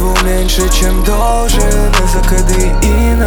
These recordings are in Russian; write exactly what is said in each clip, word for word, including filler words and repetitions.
живу меньше, чем должен из-за кодеина.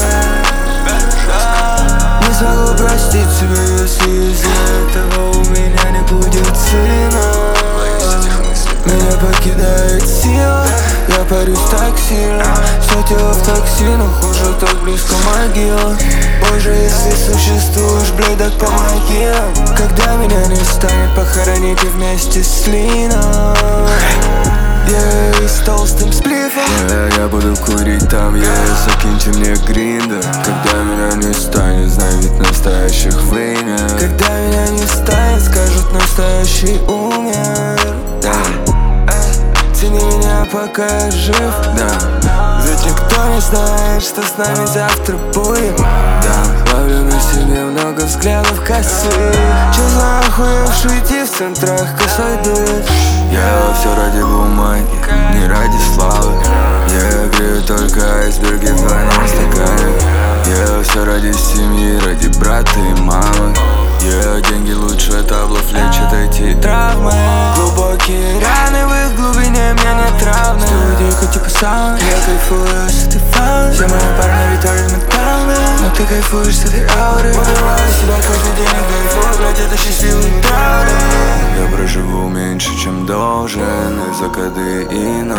Не смогу простить себя, если из-за этого у меня не будет сына. Меня покидает сила, я парюсь так сильно. Все тело в токсинах, уже так близко могила. Боже, если существуешь, блядь, так помоги нам. Когда меня не станет, похороните вместе с Линой. Yeah, и с толстым сплифом yeah, я буду курить там, yeah, закиньте мне гриндер. Когда меня не станет, знай, ведь настоящих вы нет. Когда меня не станет, скажут, настоящий умер. yeah. Цени меня, пока я жив, да. Ведь никто не знает, что с нами завтра будет, да. Ловлю на себе много взглядов косых. Че за охуевший идти в центрах косой дует. Я все ради бумаги, не ради славы. Я грею только айсберги в двойном стакане. Я все ради семьи, ради брата и мамы. Я деньги лучше таблов лечат эти травмы. Глубокие раны, в их глубине меня не травмы. Студийка типа саунд, я кайфую с этой фауны. Все мои парни витают менталны, но ты кайфуешь с этой ауры. Убиваю себя каждый день, кайфую, блядь, это счастливый траур. Я проживу меньше, чем должен из-за кодеина.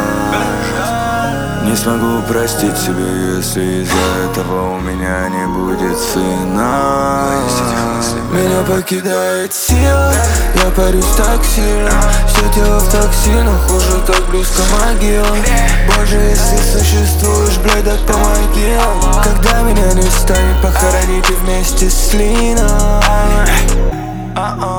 Не смогу простить себе, если из-за этого у меня не будет сына. Меня покидает сила, я парюсь так сильно. Все тело в токсинах, уже так близко могила. Боже, если существуешь, блядь, так помоги нам. Когда меня не станет, похороните вместе с Линой.